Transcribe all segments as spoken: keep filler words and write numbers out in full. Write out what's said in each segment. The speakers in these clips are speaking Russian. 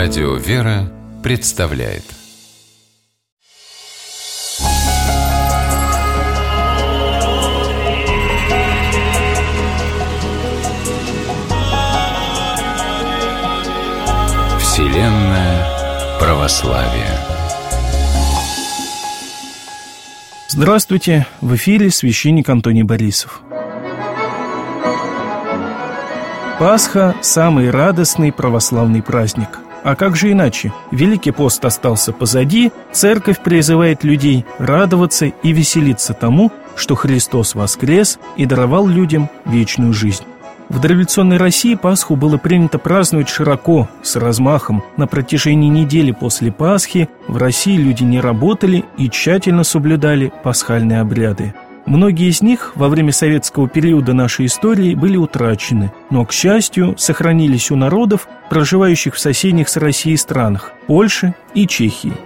Радио «Вера» представляет Вселенная православия. Здравствуйте! В эфире священник Антоний Борисов. Пасха – самый радостный православный праздник. А как же иначе? Великий пост остался позади, церковь призывает людей радоваться и веселиться тому, что Христос воскрес и даровал людям вечную жизнь. В дореволюционной России Пасху было принято праздновать широко, с размахом. На протяжении недели после Пасхи в России люди не работали и тщательно соблюдали пасхальные обряды. Многие из них во время советского периода нашей истории были утрачены, но, к счастью, сохранились у народов, проживающих в соседних с Россией странах – Польше и Чехии.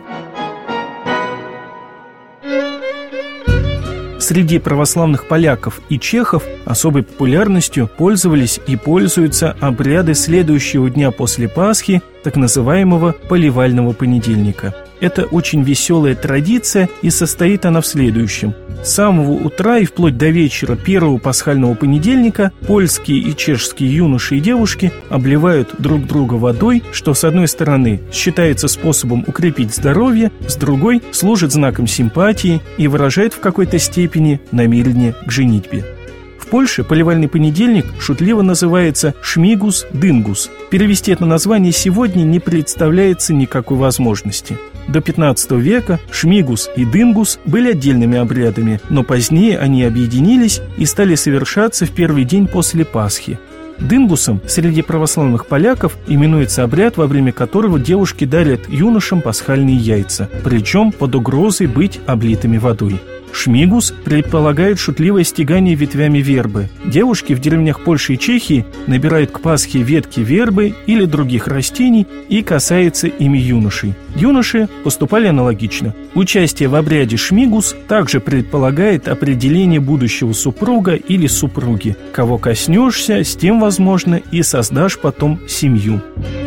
Среди православных поляков и чехов особой популярностью пользовались и пользуются обряды следующего дня после Пасхи, так называемого поливального понедельника. Это очень веселая традиция, и состоит она в следующем. С самого утра и вплоть до вечера первого пасхального понедельника польские и чешские юноши и девушки обливают друг друга водой, что, с одной стороны, считается способом укрепить здоровье, с другой – служит знаком симпатии и выражает в какой-то степени намерение к женитьбе. В Польше поливальный понедельник шутливо называется «шмигус-дынгус». Перевести это название сегодня не представляется никакой возможности. До пятнадцатого века шмигус и дынгус были отдельными обрядами, но позднее они объединились и стали совершаться в первый день после Пасхи. Дынгусом среди православных поляков именуется обряд, во время которого девушки дарят юношам пасхальные яйца, причем под угрозой быть облитыми водой. Шмигус предполагает шутливое стягание ветвями вербы. Девушки в деревнях Польши и Чехии набирают к Пасхе ветки вербы или других растений и касаются ими юношей. Юноши поступали аналогично. Участие в обряде шмигус также предполагает определение будущего супруга или супруги. Кого коснешься, с тем, возможно, и создашь потом семью.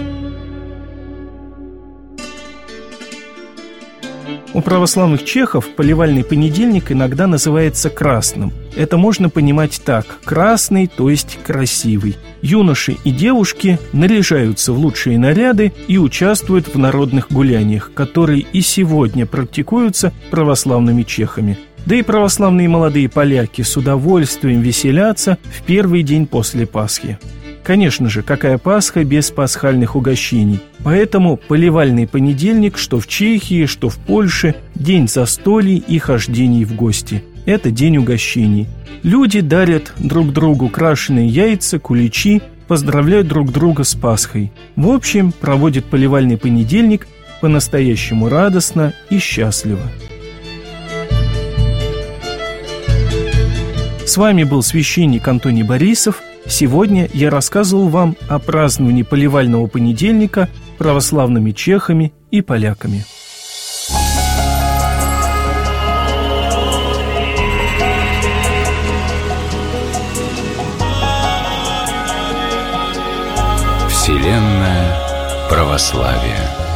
У православных чехов поливальный понедельник иногда называется красным. Это можно понимать так: красный, то есть красивый. Юноши и девушки наряжаются в лучшие наряды и участвуют в народных гуляниях, которые и сегодня практикуются православными чехами. Да и православные молодые поляки с удовольствием веселятся в первый день после Пасхи. Конечно же, какая Пасха без пасхальных угощений? Поэтому поливальный понедельник, что в Чехии, что в Польше, день застолий и хождений в гости. Это день угощений. Люди дарят друг другу крашеные яйца, куличи, поздравляют друг друга с Пасхой. В общем, проводят поливальный понедельник по-настоящему радостно и счастливо. С вами был священник Антоний Борисов. Сегодня я рассказывал вам о праздновании поливального понедельника православными чехами и поляками. Вселенная православия.